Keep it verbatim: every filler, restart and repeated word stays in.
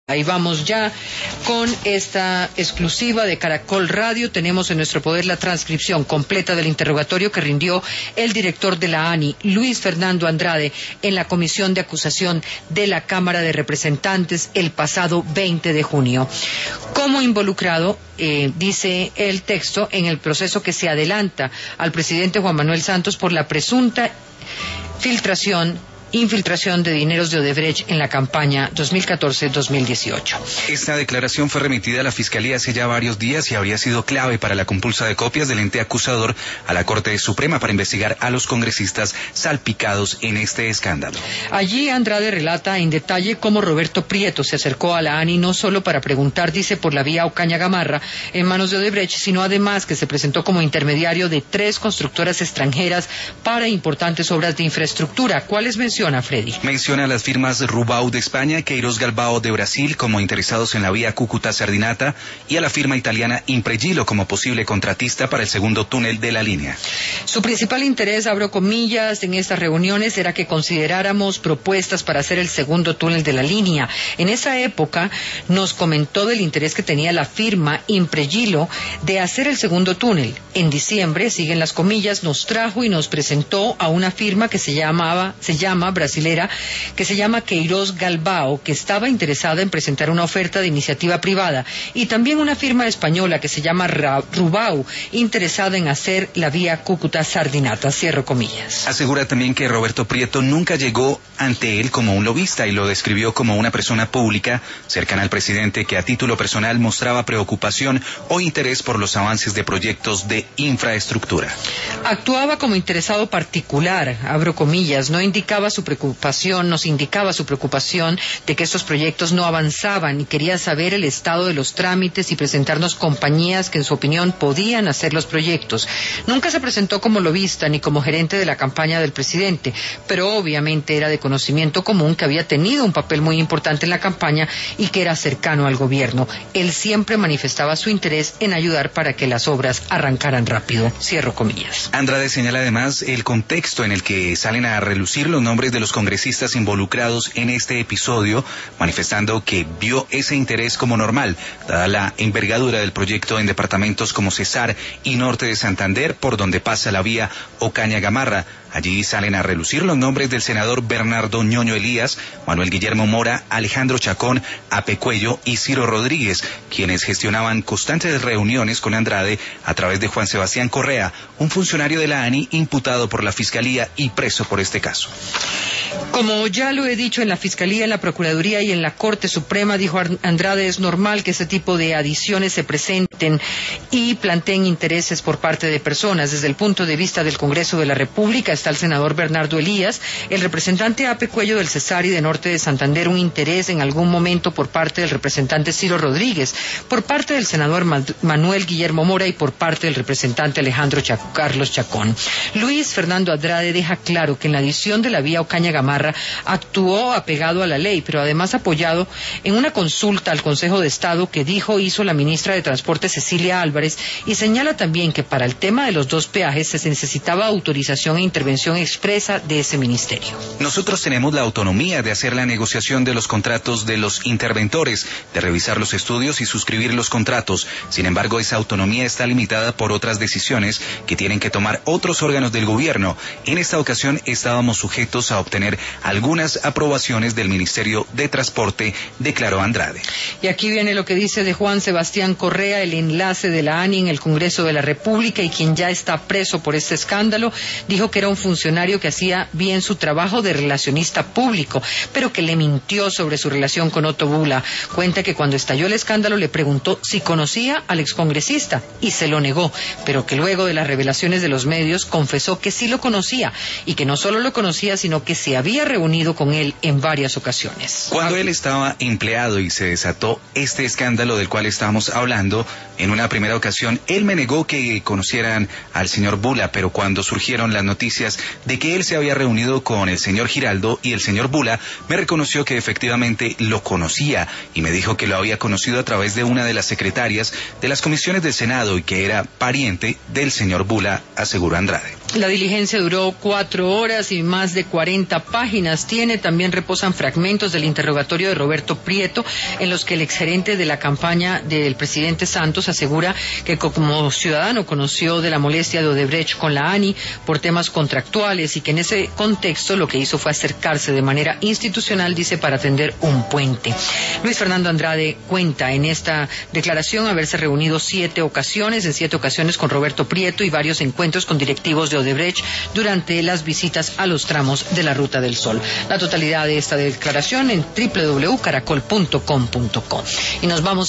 Ahí vamos ya con esta exclusiva de Caracol Radio. Tenemos en nuestro poder la transcripción completa del interrogatorio que rindió el director de la A N I, Luis Fernando Andrade, en la comisión de acusación de la Cámara de Representantes el pasado veinte de junio. Como involucrado, eh, dice el texto, en el proceso que se adelanta al presidente Juan Manuel Santos por la presunta filtración infiltración de dineros de Odebrecht en la campaña dos mil catorce dos mil dieciocho. Esta declaración fue remitida a la Fiscalía hace ya varios días y habría sido clave para la compulsa de copias del ente acusador a la Corte Suprema para investigar a los congresistas salpicados en este escándalo. Allí Andrade relata en detalle cómo Roberto Prieto se acercó a la A N I no solo para preguntar, dice, por la vía Ocaña-Gamarra en manos de Odebrecht, sino además que se presentó como intermediario de tres constructoras extranjeras para importantes obras de infraestructura. ¿Cuáles mencionan? Freddy. Menciona a las firmas Rubau de España, Queiroz Galbao de Brasil como interesados en la vía Cúcuta-Sardinata y a la firma italiana Impregilo como posible contratista para el segundo túnel de la línea. Su principal interés, abro comillas, en estas reuniones era que consideráramos propuestas para hacer el segundo túnel de la línea. En esa época nos comentó del interés que tenía la firma Impregilo de hacer el segundo túnel. En diciembre, siguen las comillas, nos trajo y nos presentó a una firma que se llamaba, se llama brasilera, que se llama Queiroz Galbao, que estaba interesada en presentar una oferta de iniciativa privada, y también una firma española que se llama Rubau, interesada en hacer la vía Cúcuta-Sardinata, cierro comillas. Asegura también que Roberto Prieto nunca llegó ante él como un lobista y lo describió como una persona pública cercana al presidente que a título personal mostraba preocupación o interés por los avances de proyectos de infraestructura. Actuaba como interesado particular, abro comillas, no indicaba su preocupación, nos indicaba su preocupación de que estos proyectos no avanzaban y quería saber el estado de los trámites y presentarnos compañías que en su opinión podían hacer los proyectos. Nunca se presentó como lobista ni como gerente de la campaña del presidente, pero obviamente era de conocimiento común que había tenido un papel muy importante en la campaña y que era cercano al gobierno. Él siempre manifestaba su interés en ayudar para que las obras arrancaran rápido, cierro comillas. Andrade señala además el contexto en el que salen a relucir los nombres de los congresistas involucrados en este episodio, manifestando que vio ese interés como normal, dada la envergadura del proyecto en departamentos como Cesar y Norte de Santander, por donde pasa la vía Ocaña-Gamarra. Allí salen a relucir los nombres del senador Bernardo Ñoño Elías, Manuel Guillermo Mora, Alejandro Chacón, Ape Cuello y Ciro Rodríguez, quienes gestionaban constantes reuniones con Andrade a través de Juan Sebastián Correa, un funcionario de la A N I imputado por la Fiscalía y preso por este caso. Como ya lo he dicho, en la Fiscalía, en la Procuraduría y en la Corte Suprema, dijo Andrade, es normal que ese tipo de adiciones se presenten y planteen intereses por parte de personas. Desde el punto de vista del Congreso de la República está el senador Bernardo Elías, el representante Ape Cuello del Cesar y de Norte de Santander, un interés en algún momento por parte del representante Ciro Rodríguez, por parte del senador Manuel Guillermo Mora y por parte del representante Alejandro Chac- Carlos Chacón. Luis Fernando Andrade deja claro que en la adición de la vía Ocaña-Gamarra actuó apegado a la ley, pero además apoyado en una consulta al Consejo de Estado que dijo hizo la ministra de Transporte Cecilia Álvarez, y señala también que para el tema de los dos peajes se necesitaba autorización e intervención expresa de ese ministerio. Nosotros tenemos la autonomía de hacer la negociación de los contratos de los interventores, de revisar los estudios y suscribir los contratos. Sin embargo, esa autonomía está limitada por otras decisiones que tienen que tomar otros órganos del gobierno. En esta ocasión estábamos sujetos a obtener algunas aprobaciones del Ministerio de Transporte, declaró Andrade. Y aquí viene lo que dice de Juan Sebastián Correa, el enlace de la A N I en el Congreso de la República y quien ya está preso por este escándalo. Dijo que era un funcionario que hacía bien su trabajo de relacionista público, pero que le mintió sobre su relación con Otto Bula. Cuenta que cuando estalló el escándalo le preguntó si conocía al excongresista y se lo negó, pero que luego de las revelaciones de los medios confesó que sí lo conocía y que no solo lo conocía, sino que se había reunido con él en varias ocasiones. Cuando él estaba empleado y se desató este escándalo del cual estábamos hablando, en una primera ocasión él me negó que conocieran al señor Bula, pero cuando surgieron las noticias de que él se había reunido con el señor Giraldo y el señor Bula, me reconoció que efectivamente lo conocía y me dijo que lo había conocido a través de una de las secretarias de las comisiones del Senado y que era pariente del señor Bula, aseguró Andrade. La diligencia duró cuatro horas y más de cuarenta páginas tiene. También reposan fragmentos del interrogatorio de Roberto Prieto, en los que el exgerente de la campaña del presidente Santos asegura que como ciudadano conoció de la molestia de Odebrecht con la ANI por temas contractuales y que en ese contexto lo que hizo fue acercarse de manera institucional, dice, para tender un puente. Luis Fernando Andrade cuenta en esta declaración haberse reunido siete ocasiones, en siete ocasiones con Roberto Prieto y varios encuentros con directivos de Odebrecht durante las visitas a los tramos de la Ruta del Sol. La totalidad de esta declaración en doble u doble u doble u punto caracol punto com punto co. Y nos vamos